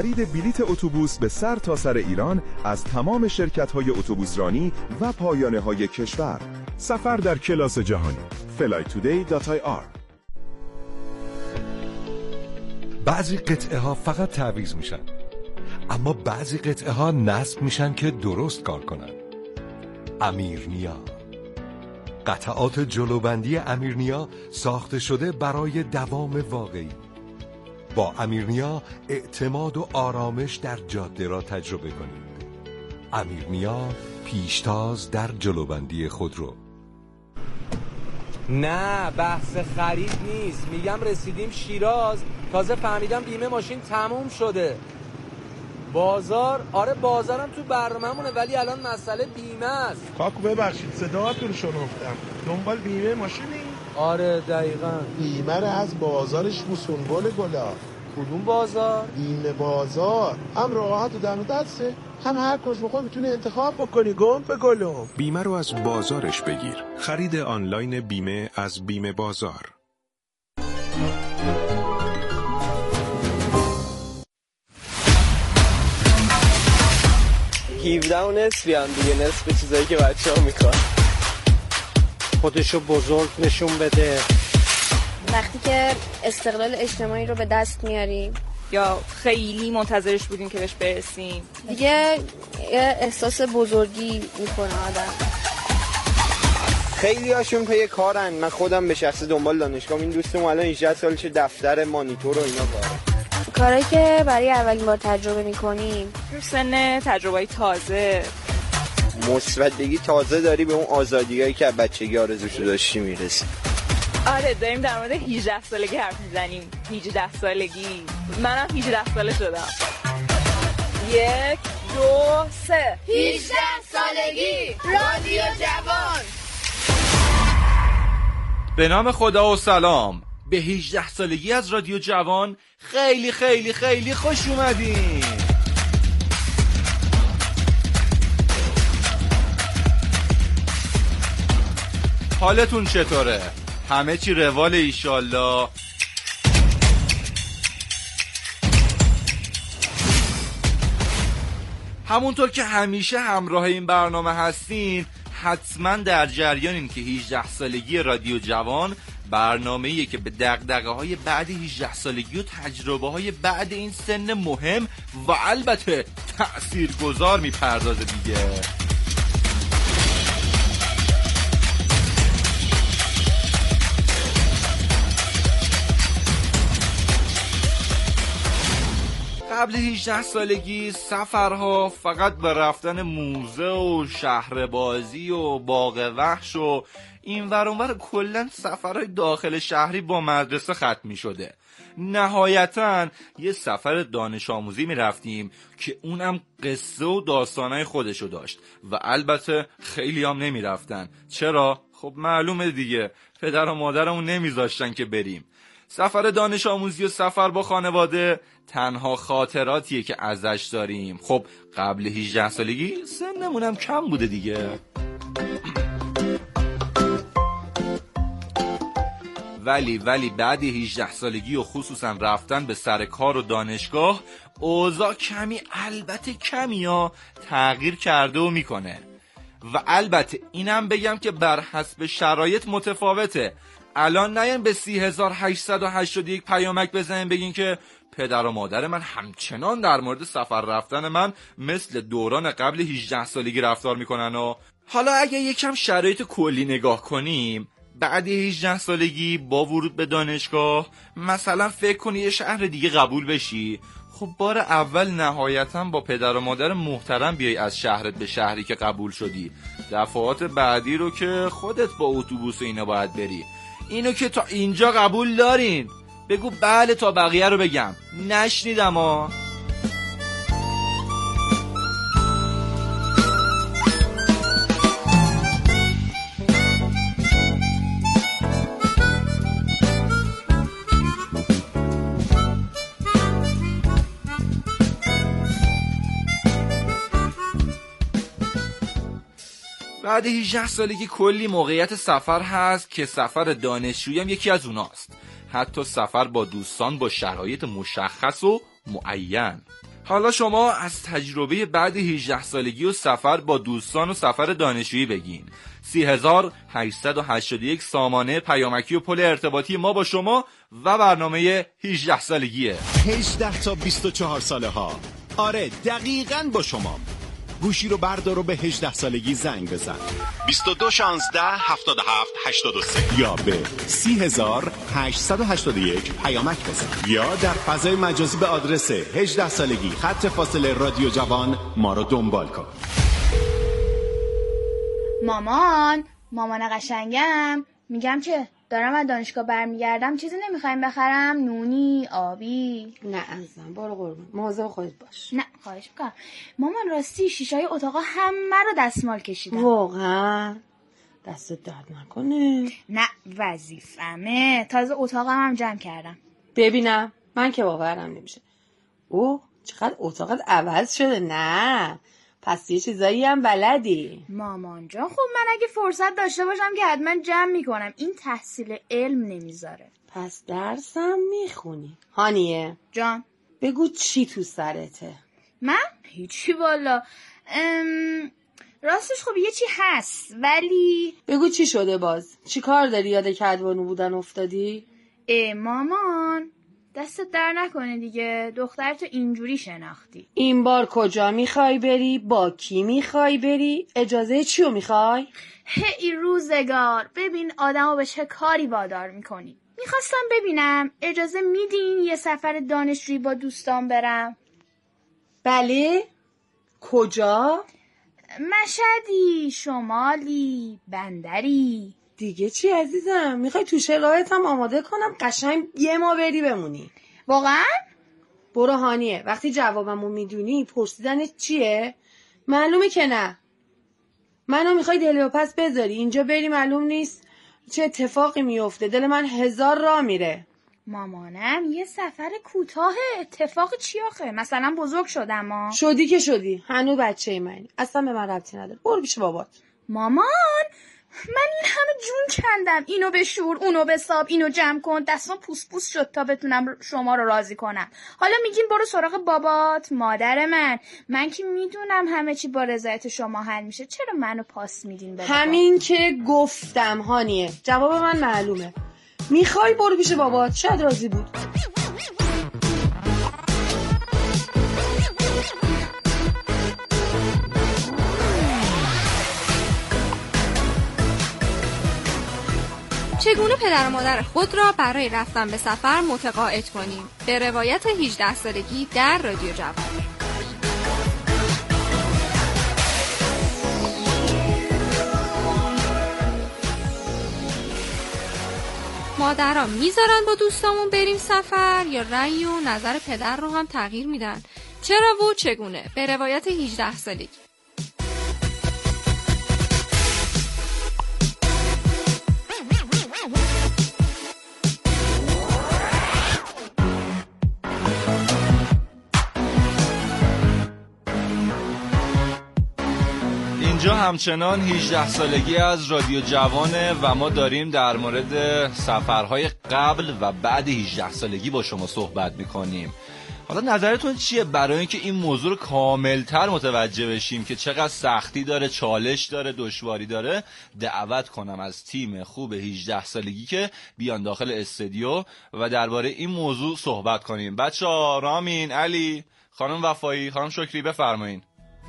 خرید بلیت اتوبوس به سر تا سر ایران از تمام شرکت‌های اتوبوسرانی و پایانه‌های کشور. سفر در کلاس جهانی. flytoday.ir. بعضی قطعه ها فقط تعویض میشن، اما بعضی قطعه ها نصب میشن که درست کار کنن. امیرنیا، قطعات جلوبندی امیرنیا ساخته شده برای دوام واقعی. با امیرنیا اعتماد و آرامش در جاده را تجربه کنید. امیرنیا، پیشتاز در جلوبندی خودرو. نه بحث خرید نیست، میگم رسیدیم شیراز، تازه فهمیدم بیمه ماشین تموم شده. بازار؟ آره بازارم تو برنامه‌مونه، ولی الان مسئله بیمه است. کاکو ببخشید صداتون شنفتم، دنبال بیمه ماشینی؟ آره دقیقاً. بیمه رو از بازارش بوسنبول گلا. کدوم بازار؟ بیمه بازار، هم راحت و دم دسته، هم هر کس بخواه میتونه انتخاب بکنی. گم به گلم. بیمه رو از بازارش بگیر. خرید آنلاین بیمه از بیمه بازار. 17 و نصفی هم دیگه، نصف چیزایی که بچه ها میکن. خودشو بزرگ نشون بده. وقتی که استقلال اجتماعی رو به دست میاریم یا خیلی منتظرش بودیم که بهش برسیم، دیگه احساس بزرگی میکنه آدم. خیلی هاشون پی کارن. من خودم به شخص دنبال دانشگاه، این دوستم الان 18 سالشه دفتر مانیتور و اینا کارایی که برای اولین بار تجربه میکنیم. تو سن تجربه‌ای تازه، مثبتگی تازه داری به اون آزادیایی که بچگی آرزوشو داشتی میرسی. آره داریم در مورد 18 سالگی حرف میزنیم. 18 سالگی، منم 18 ساله شدم. 1 2 3 18 سالگی رادیو جوان. به نام خدا و سلام. به 18 سالگی از رادیو جوان خیلی خیلی خیلی خوش اومدین. حالتون چطوره؟ همه چی روال ایشالله؟ همونطور که همیشه همراه این برنامه هستین، حتما در جریانین که 18 سالگی رادیو جوان برنامه‌ایه که به دغدغه‌های بعد 18 سالگی و تجربه‌های بعد این سن مهم و البته تأثیرگذار میپردازه دیگه. قبل 18 سالگی سفرها فقط به رفتن موزه و شهر بازی و باغ وحش و این ور اون ور، کلا سفرهای داخل شهری با مدرسه ختم می شده. نهایتاً یه سفر دانش آموزی می رفتیم که اونم قصه و داستانای خودشو داشت و البته خیلی هم نمی رفتن. چرا؟ خب معلومه دیگه، پدر و مادرمون نمیذاشتن که بریم. سفر دانش آموزی و سفر با خانواده تنها خاطراتیه که ازش داریم. خب قبل 18 سالگی سنمونم کم بوده دیگه. ولی بعد 18 سالگی و خصوصا رفتن به سر کار و دانشگاه، اوضاع کمی، البته کمی ها، تغییر کرده و میکنه. و البته اینم بگم که بر حسب شرایط متفاوته. الان نین به 3881 پیامک بزنین بگین که پدر و مادر من همچنان در مورد سفر رفتن من مثل دوران قبل 18 سالگی رفتار میکنن. و حالا اگه یکم شرایط کلی نگاه کنیم، بعد 18 سالگی با ورود به دانشگاه مثلا فکر کنی یه شهر دیگه قبول بشی، خب بار اول نهایتا با پدر و مادر محترم بیای از شهرت به شهری که قبول شدی. دفعات بعدی رو که خودت با اتوبوس و اینا باید بری. اینو که تا اینجا قبول دارین؟ بگو بله تا بقیه رو بگم. نشنیدم ها. بعد 18 سالگی کلی موقعیت سفر هست که سفر دانشجویی هم یکی از اوناست. حتی سفر با دوستان با شرایط مشخص و معین. حالا شما از تجربه بعد 18 سالگی و سفر با دوستان و سفر دانشجویی بگین. 3881 سامانه پیامکی و پل ارتباطی ما با شما و برنامه 18 سالگیه. 18 تا 24 ساله ها. آره دقیقاً با شما. گوشی رو بردار و به 18 سالگی زنگ بزن. 22 16 77 83 یا به 30881 پیامک بزن یا در فضای مجازی به آدرس 18 سالگی خط فاصله رادیو جوان ما رو دنبال کن. مامان قشنگم، میگم که دارم از دانشگاه برمیگردم، چیزی نمیخوایم بخرم؟ نونی، آبی؟ نه عزیزم برو قربون، مواظب خودت باش. نه خواهش میکنم. مامان راستی شیشه‌های اتاقا همه رو دستمال کشیدم. واقعا؟ دستت درد نکنه. نه وظیفمه، تازه اتاقم هم جمع کردم. ببینم من که باورم نمیشه. اوه چقدر اتاقت عوض شده. نه پس یه چیزایی هم بلدی. مامان جان خب من اگه فرصت داشته باشم که حتما جمع میکنم. این تحصیل علم نمیذاره. پس درسم میخونی. هانیه جان بگو چی تو سرته؟ من؟ هیچی والا. راستش خب یه چی هست ولی بگو چی شده باز؟ چی کار داری یاد کدبانو بودن افتادی؟ مامان دستت در نکنه دیگه، دخترتو اینجوری شناختی. این بار کجا میخوای بری؟ با کی میخوای بری؟ اجازه چیو میخوای؟ هی روزگار، ببین آدمو به چه کاری وادار میکنی. میخواستم ببینم اجازه میدین یه سفر دانشجویی با دوستان برم؟ بله؟ کجا؟ مشهدی، شمالی، بندری. دیگه چی عزیزم؟ میخوای تو شرایطم آماده کنم قشنگ یه ما بری بمونی؟ واقعا؟ برو هانیه، وقتی جوابمو میدونی پرسیدنت چیه؟ معلومه که نه. منو میخوای دلو پس بذاری اینجا بری معلوم نیست چه اتفاقی میفته. دل من 1000 راه میره. مامانم یه سفر کوتاه، اتفاق چی آخه؟ مثلا بزرگ شدم ما. شدی که شدی، هنوز بچه منی، اصلا به من ربطی نداره. برو پیش بابات. مامان من این همه جون کندم، اینو بشور اونو بساب اینو جمع کن، دستم پوس پوس شد تا بتونم شما رو راضی کنم. حالا میگین برو سراغ بابات؟ مادر من که میدونم همه چی با رضایت شما حل میشه، چرا منو پاس میدین به بابا؟ همین که گفتم هانیه، جواب من معلومه. میخوای برو پیش بابات، شاید راضی بود. چگونه پدر و مادر خود را برای رفتن به سفر متقاعد کنیم؟ به روایت 18 سالگی در رادیو جوان. مادران میذارن با دوستامون بریم سفر یا رأی و نظر پدر رو هم تغییر میدن؟ چرا و چگونه؟ به روایت 18 سالگی. اینجا همچنان 18 سالگی از رادیو جوانه و ما داریم در مورد سفرهای قبل و بعد 18 سالگی با شما صحبت میکنیم. حالا نظرتون چیه برای اینکه این موضوع رو کاملتر متوجه بشیم که چقدر سختی داره، چالش داره، دشواری داره؟ دعوت کنم از تیم خوب 18 سالگی که بیان داخل استودیو و درباره این موضوع صحبت کنیم. بچه‌ها، رامین، علی، خانم وفایی، خانم شکری، بفرمایید.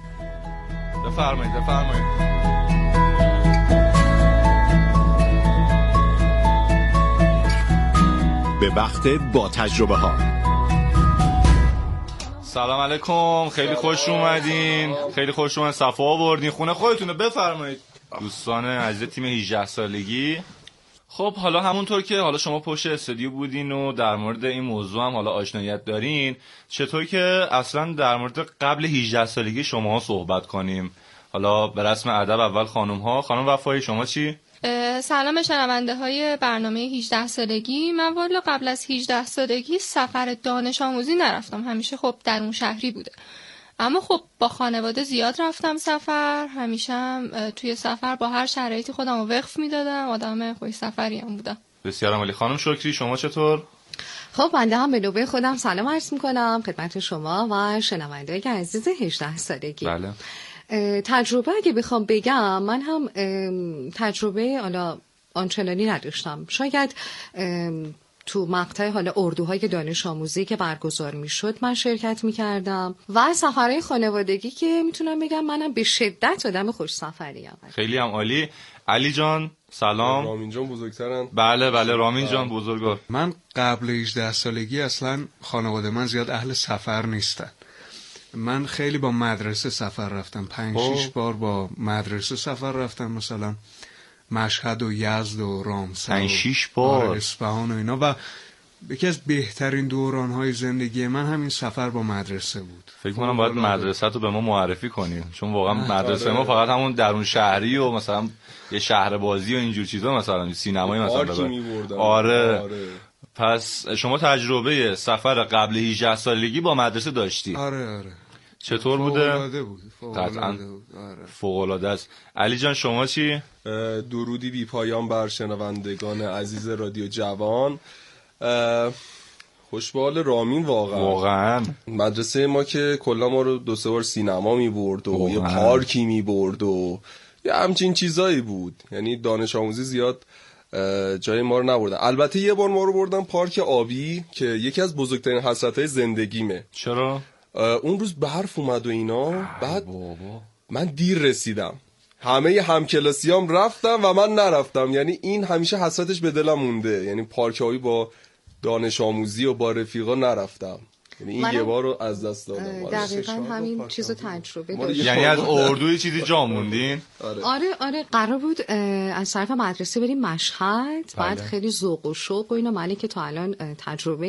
به وقت با تجربه ها. سلام علیکم، خیلی خوش اومدین، خیلی خوش اومدین، صفا آوردین خونه خودتونه. بفرمایید دوستان عزیز تیم 18 سالگی. خب حالا همونطور که حالا شما پشت استودیو بودین و در مورد این موضوع هم حالا آشناییت دارین، چطور که اصلا در مورد قبل 18 سالگی شما صحبت کنیم؟ حالا به رسم ادب اول خانم وفایی، شما چی؟ سلام به شنونده های برنامه 18 سالگی. من والا قبل از 18 سالگی سفر دانش آموزی نرفتم، همیشه خب درون شهری بوده، اما خب با خانواده زیاد رفتم سفر، همیشه هم توی سفر با هر شرایطی خودم رو وقف میدادم، آدم خوش سفری هم بودم. بسیار عالی. خانم شکری شما چطور؟ خب بنده هم به نوبه خودم سلام عرض میکنم خدمت شما و شنونده‌های عزیز 18 سالگی. بله. تجربه اگه بخوام بگم، من هم تجربه حالا آنچنانی نداشتم. شاید تو مقطع حالا اردوهای دانش آموزی که برگزار میشد من شرکت میکردم و سفرهای خانوادگی که میتونم بگم منم به شدت آدم خوش سفریم. خیلی هم عالی. علی جان سلام. رامین جان بزرگترن. بله رامین جان بزرگوار. من قبل 18 سالگی اصلا خانواده من زیاد اهل سفر نیستن. من خیلی با مدرسه سفر رفتم، 5-6 بار با مدرسه سفر رفتم، مثلا مشهد و یزد و رامسر 5-6 بار اصفهان و اینا، و یکی از بهترین دوران‌های زندگی من همین سفر با مدرسه بود. فکر کنم باید مدرسه رو به ما معرفی کنیم، چون واقعا مدرسه ما فقط همون درون شهری و مثلا یه شهر بازی و اینجور چیزا، مثلا سینمایی مثلا آره. پس شما تجربه سفر قبل 18 سالگی با مدرسه داشتی؟ آره. چطور بوده؟ فوق‌العاده بود. فوق‌العاده است. علی جان شما چی؟ درودی بی پایان بر شنوندگان عزیز رادیو جوان. خوشبال رامین واقعا. مدرسه ما که کلا ما رو 2-3 بار سینما می‌برد و یه پارکی می‌برد و یه همچین چیزایی بود، یعنی دانش آموزی زیاد جای ما رو نبردن. البته یه بار ما رو بردن پارک آبی که یکی از بزرگترین حسرت‌های زندگیمه. چرا؟ اون روز برف اومد و اینا، بعد من دیر رسیدم، همه همکلاسیام رفتم و من نرفتم، یعنی این همیشه حسرتش به دلم مونده، یعنی پارک آبی با دانش آموزی و با رفیقا نرفتم، یعنی این یه بار رو از دست دادم. دقیقاً همین چیزو تجربه داشتم. یعنی از اردوی چیزی جا موندین؟ آره قرار بود از طرف مدرسه بریم مشهد. بعد خیلی ذوق و شوق و اینا، معنی که تا الان تجربه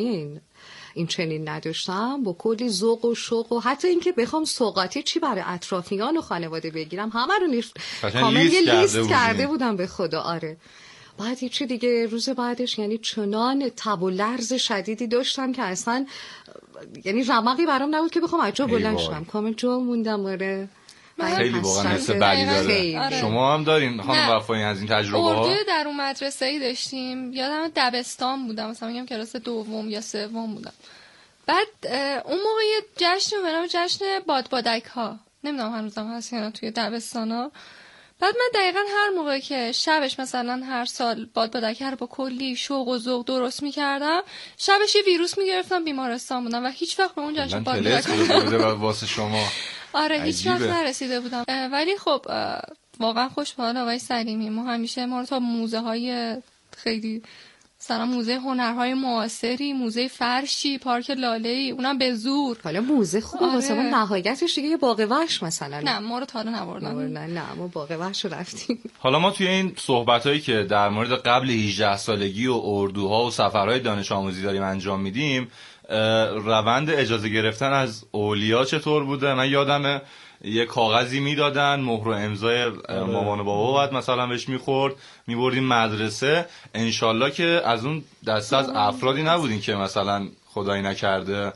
این چنین نداشتم، با کلی ذوق و شوق و حتی اینکه بخوام سوغاتی چی برای اطرافیان و خانواده بگیرم همه رو کامل لیست کرده بودم به خدا. آره. بعد چی دیگه روز بعدش یعنی چنان تب و لرز شدیدی داشتم که اصلا یعنی رمقی برام نبود که بخوام از جا بلند شم، کامل جا موندم. آره. خیلی واقعا حس بدی داره. آره. شما هم دارین خانم وفایی از این تجربه ها؟ اردو در اون مدرسه‌ای داشتیم، یادم دبستان بودم، مثلا میگم کلاس 2 یا 3 بودم. بعد اون موقع یه جشن به نام جشن بادبادک ها، نمیدونم هنوزم هست یا نه توی دبستانا. بعد من دقیقاً هر موقع که شبش مثلا هر سال بادبادک رو با کلی شوق و ذوق درست می‌کردم، شبش یه ویروس می‌گرفتم، بیمارستان بودم و هیچ وقت به اون جشن بادبادک واسه شما. آره هیچ وقت نرسیده بودم. ولی خب واقعا خوشحالم آقای سلیمی، ما همیشه ما رو تا موزه‌های خیلی مثلا موزه هنرهای معاصری، موزه فرشی، پارک لاله‌ای، اونم به زور. حالا موزه خوبه واسه ما، نهایتش دیگه یه باغ وحش مثلا. نه ما رو تا حالا نبردن. نه ما باغ وحش رو رفتیم. حالا ما توی این صحبتایی که در مورد قبل 18 سالگی و اردوها و سفرهای دانش آموزی داریم انجام میدیم، روند اجازه گرفتن از اولیا چطور بوده؟ من یادمه یه کاغذی میدادن، مهر و امضای مامان و بابا بعد مثلا بهش میخورد، میبردیم مدرسه. انشالله که از اون دسته از افرادی نبودین که مثلا خدایی نکرده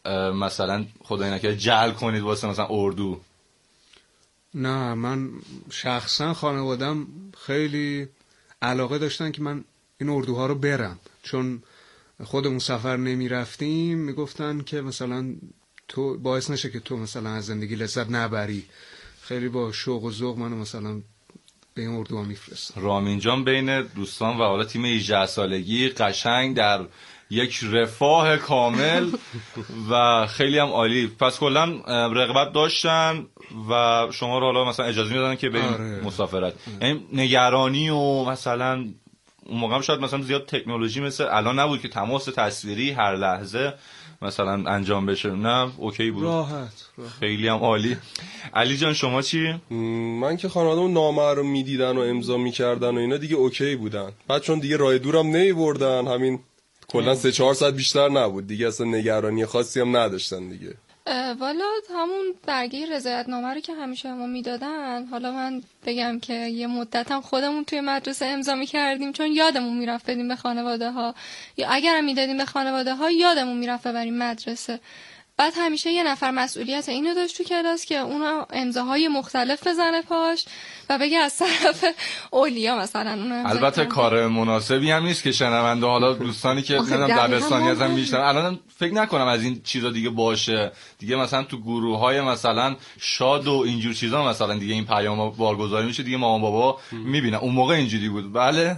جعل کنید واسه مثلا اردو. نه، من شخصا خانوادم خیلی علاقه داشتن که من این اردوها رو برم، چون خودمون سفر نمی رفتیم، میگفتن که مثلا تو باعث نشه که تو مثلا از زندگی لذت نبری. خیلی با شوق و ذوق منو مثلا به این اردوها میفرستن. رامین جان بین دوستان و حالا تیم 18 سالگی قشنگ در یک رفاه کامل و خیلی هم عالی. پس کلا رغبت داشتن و شما رو حالا مثلا اجازه میدادن که بریم مسافرت. یعنی نگرانی و مثلا اون موقع هم شاید مثلا زیاد تکنولوژی مثل الان نبود که تماس تصویری هر لحظه مثلا انجام بشه. نه اوکی بود، راحت. خیلی هم عالی. علی جان شما چی؟ من که خانواده‌مون نامه رو میدیدن و امضا میکردن و اینا دیگه اوکی بودن. بعد چون دیگه راه دورم نمیبردن، همین کلا 3-4 ساعت بیشتر نبود دیگه، اصلا نگرانی خاصی هم نداشتن دیگه. والا همون برگه رضایت‌نامه رو که همیشه ما میدادن، حالا من بگم که یه مدت هم خودمون توی مدرسه امضا میکردیم، چون یادمون میرفت بدیم به خانواده ها، یا اگرم میدادیم به خانواده ها یادمون میرفت ببریم مدرسه. بعد همیشه یه نفر مسئولیت اینو داشت تو کلاس که اون امضاهای مختلف بزنه پاش و بگه از طرف اولیا مثلا اون امضا. البته کار مناسبی هم نیست که شنونده حالا دوستانی که دبستانی ازم میشنن الان فکر نکنم از این چیزا دیگه باشه دیگه، مثلا تو گروه‌های مثلا شاد و اینجور چیزا مثلا دیگه این پیام بارگذاری میشه دیگه، مامان بابا میبینن. اون موقع اینجوری بود. بله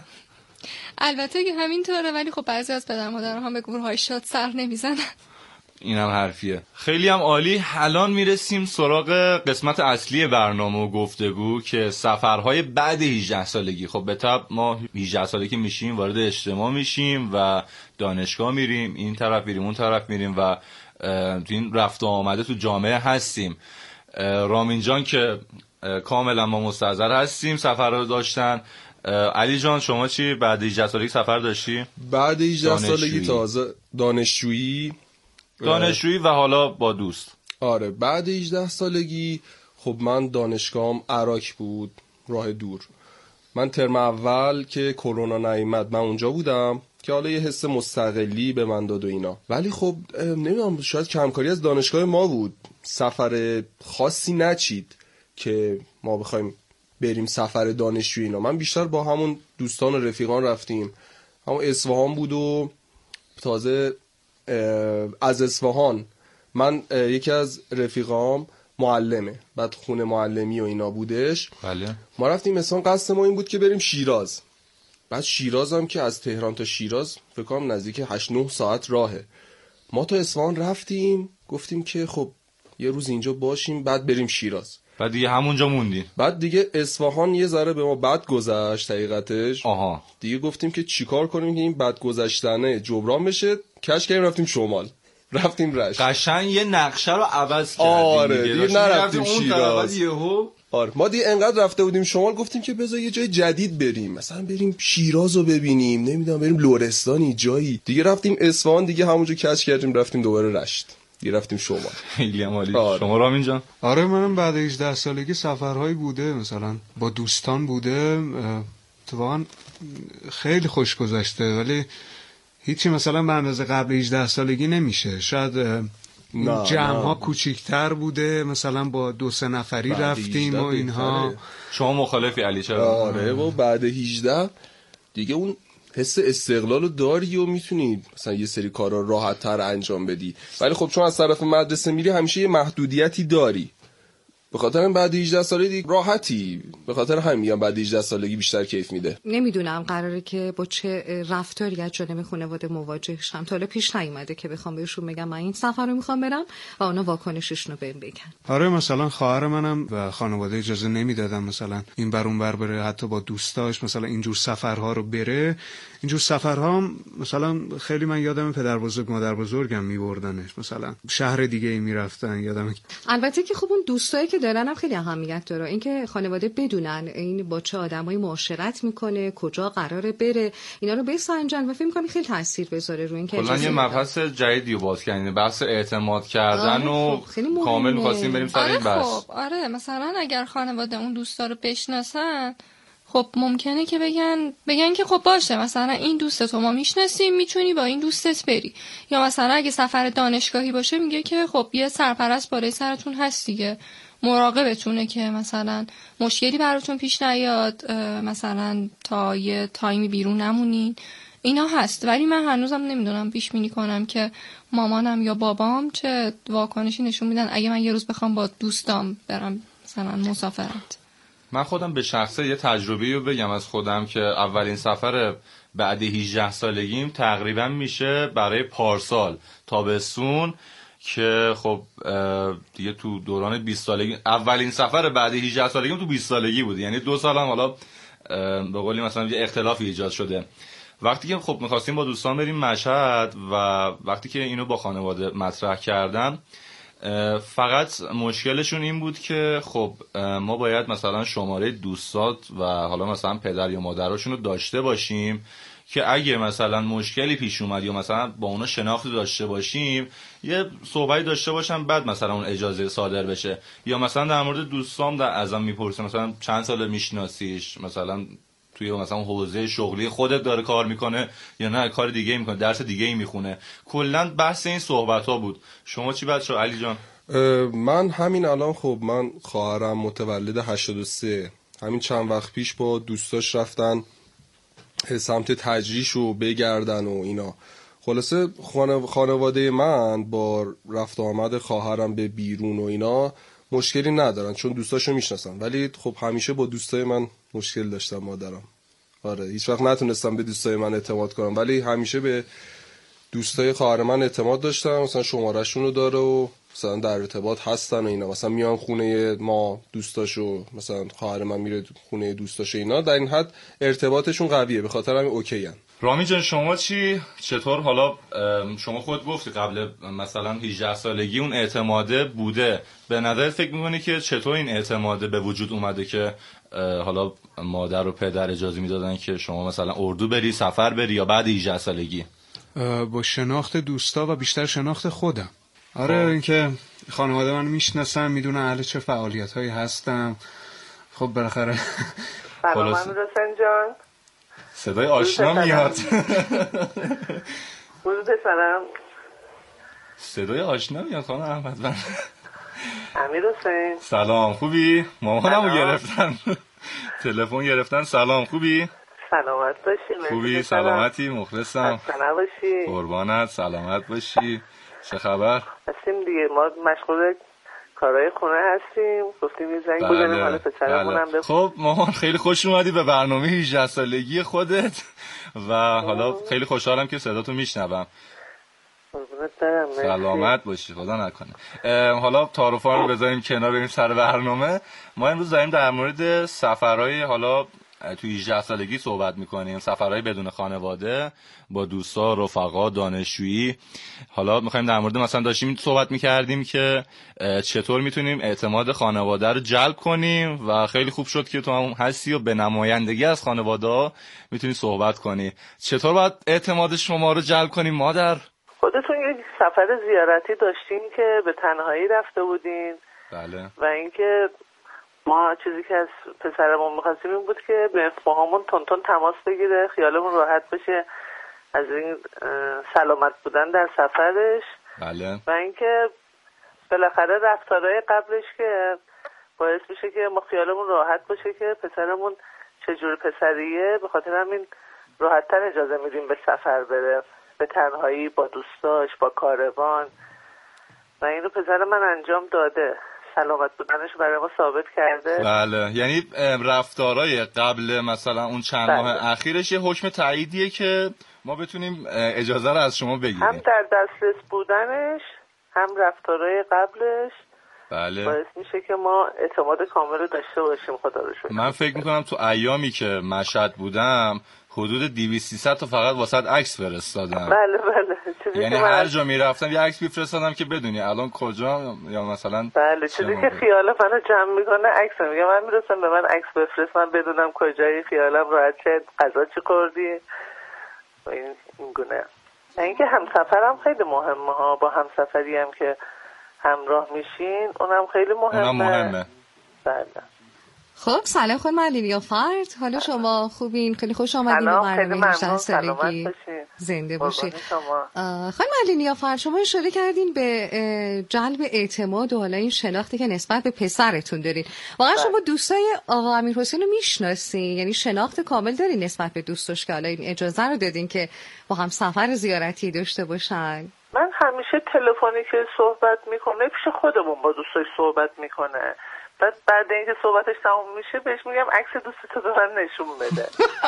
البته که همینطوره، ولی خب بعضی از پدر مادرها هم به گروه‌های شاد سر نمیزنن. اینم حرفیه. خیلی هم عالی. الان میرسیم سراغ قسمت اصلی برنامه و گفتگو که سفرهای بعد 18 سالگی. خب به طب ما 18 سالگی میشیم، وارد اجتماع میشیم و دانشگاه میریم، این طرف میریم اون طرف میریم و تو این رفت و آمده تو جامعه هستیم. رامین جان که کاملا ما مستحضر هستیم سفر رو داشتن. علی جان شما چی بعد 18 سالگی سفر داشتی؟ بعد 18 سالگی تازه دانشجویی و حالا با دوست. آره بعد 18 سالگی خب من دانشگاهم عراق بود، راه دور. من ترم اول که کرونا نیامد من اونجا بودم که حالا یه حس مستقلی به من داد و اینا، ولی خب نمیدونم شاید کمکاری از دانشگاه ما بود، سفر خاصی نچید که ما بخوایم بریم سفر دانشجویی اینا. من بیشتر با همون دوستان و رفیقان رفتیم. همون اصفهان بود و تازه از اصفهان من یکی از رفیقام معلمه، بعد خونه معلمی و اینا بودش. بله. ما رفتیم اصفهان، قصد ما این بود که بریم شیراز. بعد شیراز هم که از تهران تا شیراز فکر کنم نزدیک 8-9 ساعت راهه. ما تا اصفهان رفتیم، گفتیم که خب یه روز اینجا باشیم بعد بریم شیراز. بعد دیگه همونجا موندیم. بعد دیگه اصفهان یه ذره به ما بد گذشت حقیقتش. آها. دیگه گفتیم که چیکار کنیم که این بد گذشتنه جبران بشه. کش کردیم رفتیم شمال، رفتیم رشت. قشنگ یه نقشه رو عوض کردیم. آره دیگه نرفتیم شیراز. آره ما دیگه انقدر رفته بودیم شمال گفتیم که بذار یه جای جدید بریم، مثلا بریم شیراز رو ببینیم، نمیدونم بریم لرستانی جایی. دیگه رفتیم اصفهان، دیگه همونجا کش کردیم رفتیم دوباره رشت، دیگه رفتیم شمال. خیلی عالی. شما رامین جان؟ آره منم بعد 18 سالگی سفرهایی بوده، مثلا با دوستان بوده، واقعا خیلی خوش گذشته، ولی هیچی مثلا به اندازه قبل 18 سالگی نمیشه. شاید جمع‌ها کوچیک‌تر بوده، مثلا با 2-3 نفری رفتیم و اینها. شما مخالفی علی چرا؟ آره و بعد 18 دیگه اون حس استقلالو داری و میتونی مثلا یه سری کارا راحت‌تر انجام بدی، ولی خب چون از طرف مدرسه میری همیشه یه محدودیتی داری. به خاطر بعد 18 سالگی راحتی، به خاطر همین بعد 18 سالگی بیشتر کیف میده. نمیدونم قراره که با چه رفتاری از جانب خانواده مواجه شم. تا حالا پیش نیومده که بخوام بهشون بگم من این سفر رو میخوام برم و اونا واکنششون رو بهم بگن. آره مثلا خواهر منم و خانواده اجازه نمیدادن مثلا این بر اون بر بره، حتی با دوستاش مثلا اینجور سفرها رو بره. اینجور سفرها مثلا خیلی من یادم پدر بزرگ مادر بزرگم میبردنش، مثلا شهر دیگه ای میرفتن یادم. البته که خب اون دوستایی که دارن هم خیلی اهمیت داره، اینکه خانواده بدونن این با چه آدمایی معاشرت میکنه، کجا قراره بره، اینا رو بسنجن و فکر می‌کنم خیلی تاثیر بذاره روی اینکه کلا یه مبحث جدیدی رو باز کردین، بحث اعتماد کردن و کامل می‌خواستیم بریم سر این بحث. خب آره مثلا اگر خانواده اون دوستا رو بشناسن خب ممکنه که بگن که خب باشه مثلا این دوست تو ما میشناسیم، میتونی با این دوستت بری. یا مثلا اگه سفر دانشگاهی باشه میگه که خب یه سرپرست بالای سرتون هست دیگه، مراقبتونه که مثلا مشکلی براتون پیش نیاد، مثلا تا یه تایمی بیرون نمونین، اینا هست. ولی من هنوزم نمیدونم پیش بینی کنم که مامانم یا بابام چه واکنشی نشون میدن اگه من یه روز بخوام با دوستام برم مثلا مسافرت. من خودم به شخصه یه تجربه‌ای رو بگم از خودم که اولین سفر بعد 18 سالگیم تقریبا میشه برای پارسال تابستون که خب دیگه تو دوران 20 سالگی اولین سفر بعد 18 سالگیم تو 20 سالگی بود، یعنی 2 سالم حالا به قولی مثلا یه اختلافی ایجاد شده. وقتی که خب می‌خواستیم با دوستان بریم مشهد و وقتی که اینو با خانواده مطرح کردم فقط مشکلشون این بود که خب ما باید مثلا شماره دوستات و حالا مثلا پدر یا مادرشون رو داشته باشیم که اگه مثلا مشکلی پیش اومد یا مثلا با اونا شناختی داشته باشیم یه صحبتی داشته باشم بعد مثلا اون اجازه صادر بشه. یا مثلا در مورد دوستام ازم میپرسه مثلا چند سال میشناسیش، مثلا توی مثلا حوزه شغلی خودت داره کار میکنه یا نه کار دیگه میکنه، درس دیگه ای میخونه. کلا بحث این صحبت ها بود. شما چی بچه‌ها؟ علی جان. من همین الان خب من خواهرم متولد 83 همین چند وقت پیش با دوستاش رفتن سمت تجریش و بگردن و اینا. خلاصه خانواده من با رفت آمد خواهرم به بیرون و اینا مشکلی ندارن چون دوستاشو میشناسن، ولی خب همیشه با دوستای من مشکل داشتم مادرم. آره هیچ وقت نتونستم به دوستای من اعتماد کنم، ولی همیشه به دوستای خواهر من اعتماد داشتم. مثلا شماره‌شون رو داره و مثلا در ارتباط هستن و اینا. مثلا میان خونه ما دوستاشو، مثلا خواهر من میره خونه دوستاشو اینا. در این حد ارتباطشون قویه، به خاطر همین اوکی ان. رامی جان شما چی؟ چطور؟ حالا شما خود گفتی قبل مثلا 18 سالگی اون اعتماده بوده، به نظر فکر میکنی که چطور این اعتماده به وجود اومده که حالا مادر و پدر اجازه میدادن که شما مثلا اردو بری، سفر بری، یا بعد 18 سالگی؟ با شناخت دوستا و بیشتر شناخت خودم. آره اینکه خانواده من میشناسن، میدونن اهل چه فعالیت‌هایی هستم. خب بالاخره سلام حسین جان. صدای آشنا میاد. سلام. صدای آشنا میاد خانم احمد. امیر حسین. سلام، خوبی؟ مامانمو گرفتن. تلفن گرفتن. سلام، خوبی؟ سلامت باشی. خوبی؟ سلامتی؟ مخلصم. خسته نباشی. قربانت، سلامت باشی. چه خبر؟ هستیم دیگه، ما مشغول کارهای خونه هستیم. گفتیم یه زنگ بزنیم حالا پسرمونم بخوام. خب مامان خیلی خوش اومدی به برنامه 18 سالگی خودت و حالا خیلی خوشحالم که صداتو میشنوم. سلامت باشی، خدا نکنه. حالا تعارفا رو بذاریم کنار، بریم سر برنامه. ما امروز داریم در مورد سفرهای حالا توی 18 سالگی صحبت میکنیم، سفرهای بدون خانواده با دوستا، رفقا، دانشجویی. حالا میخوایم در مورد مثلا داشتیم صحبت میکردیم که چطور میتونیم اعتماد خانواده رو جلب کنیم و خیلی خوب شد که تو هم هستی و به نمایندگی از خانواده ها میتونی صحبت کنی. چطور باید اعتماد شما رو جلب کنیم مادر؟ خودتون یه سفر زیارتی داشتین که به تنهایی رفته بودین. بله. و اینکه ما چیزی که از پسرمون می‌خواستیم این بود که به فهمون تون تماس بگیره، خیالمون راحت بشه از این سلامت بودن در سفرش. بله. و اینکه بالاخره رفتارهای قبلش که باعث میشه که ما خیالمون راحت باشه که پسرمون چجور پسریه، به خاطر همین راحت‌تر اجازه میدیم به سفر بره، به تنهایی، با دوستاش، با کاروان. و این رو پسر من انجام داده، سلامت بودنش برای ما ثابت کرده. بله، یعنی رفتارای قبل مثلا اون چند ماه اخیرش یه حکم تاییدیه که ما بتونیم اجازه رو از شما بگیریم. هم در دسترس بودنش، هم رفتارای قبلش. بله. باعث میشه که ما اعتماد کامل رو داشته باشیم. خدا رو شکر. من فکر میکنم تو ایامی که مشهد بودم حدود 200-300 تا فقط واسط عکس فرستادم. بله. یعنی هر جا میرفتم یه عکس میفرستادم که بدونی الان کجا، یا مثلا بله چیزی که خیال منو جمع میکنه عکس میگم. من میرسم به من عکس بفرست، من بدونم کجایی، خیالم راحت شه، غذا چی خوردی. این گونه. اینکه همسفرم خیلی مهمه ها، با همسفری هم که همراه میشین اونم خیلی مهمه. بله. خب سلام خانم علی نیافرد، حالا شما خوبین؟ خیلی خوش آمدین به برنامه 18 سالگی. زنده باشید. خانم علی نیافرد، شما اشاره کردین به جلب اعتماد و حالا این شناختی که نسبت به پسرتون دارین. واقعا شما دوستای آقا امیرحسین رو میشناسین؟ یعنی شناخت کامل دارین نسبت به دوستاش که حالا این اجازه رو دادین که با هم سفر زیارتی داشته باشن؟ من همیشه تلفنی که صحبت میکنه پیش خودمون با دوستاش صحبت میکنه. بعد اینکه صحبتش تموم میشه بهش میگم عکس دوستتو به من نشون بده.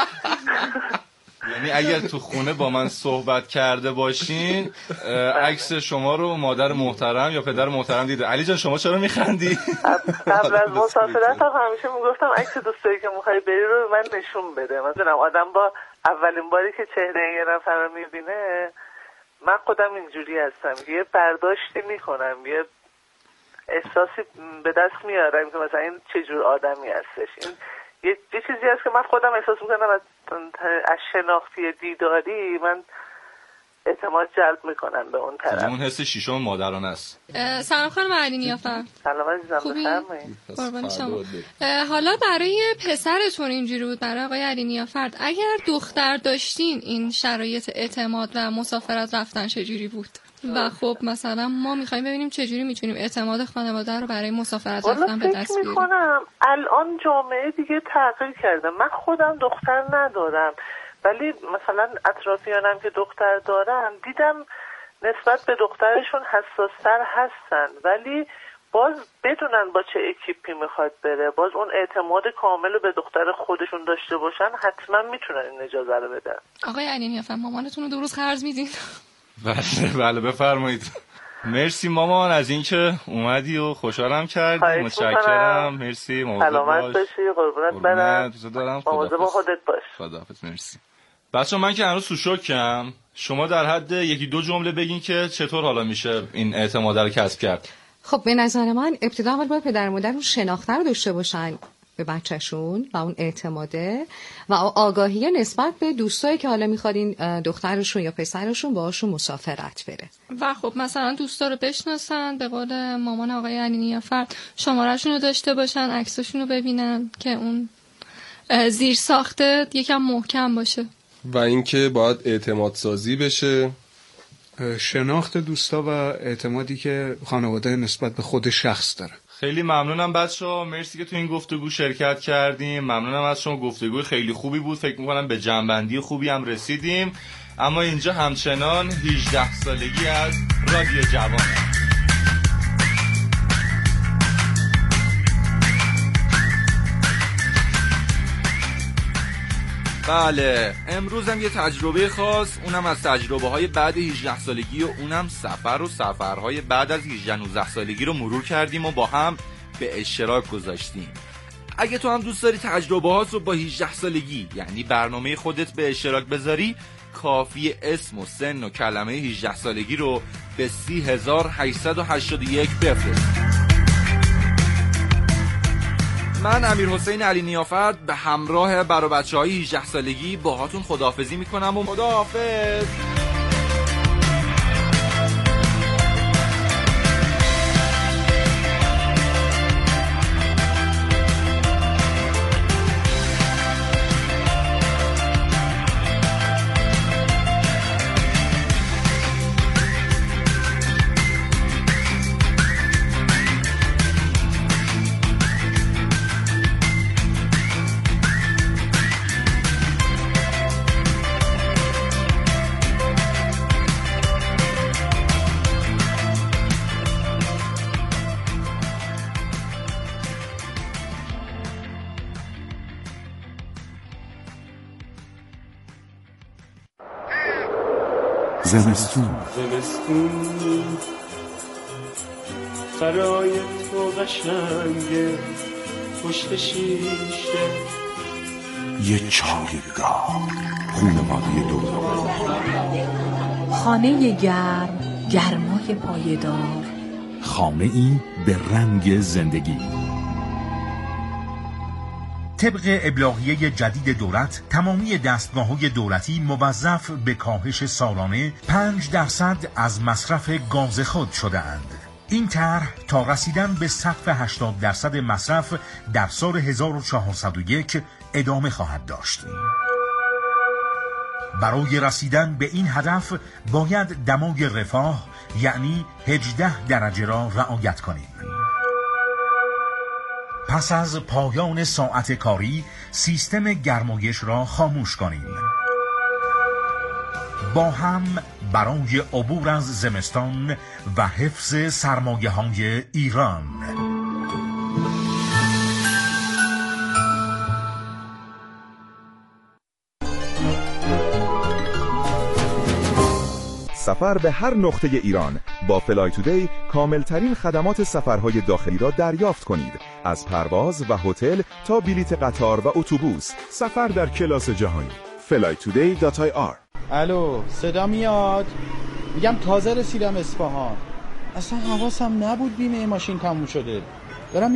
یعنی اگر تو خونه با من صحبت کرده باشین عکس شما رو مادر محترم یا پدر محترم دیده. علی جان شما چرا میخندی؟ قبل از مسافرت هم همیشه میگفتم عکس دوستایی که میخوای بری رو به من نشون بده. مثلا آدم با اولین باری که چهره یه نفر رو میبینه، من خودم اینجوری هستم، یه برداشتی میکنم، یه احساسی به دست میارم که مثلا این چجور آدمی هستش. این یه چیزی هست که من خودم احساس میکنم از شناختی دیداری من اعتماد جلب میکنن به اون طرف. اون حس شیشم مادرانه است. سلام خانم علی نیافر. سلام عزیزم، بفرمایید. قربان شما. حالا برای پسرتون اینجوری بود، برای آقای علی نیافرد، اگر دختر داشتین این شرایط اعتماد و مسافرت رفتن چجوری بود؟ و خب مثلا ما میخوایم ببینیم چجوری میتونیم اعتماد خانواده رو برای مسافرت رفتن به دست بیاریم. میکنم الان جامعه دیگه تغییر کرده. من خودم دختر ندارم، ولی مثلا اطرافیانم که دختر دارن دیدم نسبت به دخترشون حساستر هستن، ولی باز بدونن با چه اکیپی میخواد بره، باز اون اعتماد کامل رو به دختر خودشون داشته باشن، حتما میتونن این اجازه رو بدن. آقای علی نیافر، مامانتون رو 2 روز قرض میدین؟ بله بفرمایید. مرسی مامان از اینکه اومدی و خوشحالم کردی. متشکرم. مرسی. سلامت باشی. قربونت برم. مواظب خودت باش. خداحافظ. مرسی. بچه‌ها من که هنوز تو شوکم، شما در حد 1-2 جمله بگین که چطور حالا میشه این اعتماد رو کسب کرد. خب به نظر من ابتدا اول باید پدر مادر اون شناخته رو داشته باشن به بچه‌شون و اون اعتماده و آگاهی نسبت به دوستایی که حالا میخواد این دخترشون یا پسرشون باهاشون مسافرت بره. و خب مثلا دوستا رو بشناسن، به قول مامان آقای علی نیافر شماره‌شون رو داشته باشن، عکساشون رو ببینن که اون زیر ساخته یکم محکم باشه. و اینکه باید اعتماد سازی بشه، شناخت دوستا و اعتمادی که خانواده نسبت به خود شخص داره. خیلی ممنونم بچه‌ها، مرسی که تو این گفتگو شرکت کردیم. ممنونم از شما، گفتگوی خیلی خوبی بود. فکر می‌کنم به جنبندی خوبی هم رسیدیم. اما اینجا همچنان 18 سالگی از رادیو جوان. بله، امروز هم یه تجربه خاص، اونم از تجربه‌های بعد 18 سالگی و اونم سفر و سفرهای بعد از 18-19 سالگی رو مرور کردیم و با هم به اشتراک گذاشتیم. اگه تو هم دوست داری تجربه‌هات رو با 18 سالگی یعنی برنامه خودت به اشتراک بذاری، کافی اسم و سن و کلمه 18 سالگی رو به 30881 بفرست. من امیرحسین علی نیافرد به همراه برا بچه‌های 18 سالگی باهاتون خداحافظی میکنم و خداحافظ. زمستون برای تو قشنگه پشت شیشه یه چایگاه خونواده دور خانه گرم گرمای پایدار خانه ای به رنگ زندگی. طبق ابلاغیه جدید دولت تمامی دستگاه‌های دولتی موظف به کاهش سالانه 5% از مصرف گاز خود شده‌اند. این طرح تا رسیدن به سقف 80% مصرف در سال 1401 ادامه خواهد داشت. برای رسیدن به این هدف باید دمای رفاه یعنی 18 درجه را رعایت کنیم. پس از پایان ساعت کاری سیستم گرمایش را خاموش کنیم. با هم برای عبور از زمستان و حفظ سرمایه‌های ایران. سفر به هر نقطه ایران با فلای تودی کاملترین خدمات سفرهای داخلی را دریافت کنید. از پرواز و هتل تا بلیت قطار و اتوبوس، سفر در کلاس جهانی. flytoday.ir. الو، صدا میاد؟ میگم تازه رسیدم اصفهان. اصلا حواسم نبود بیمه ماشین تموم شده. دارم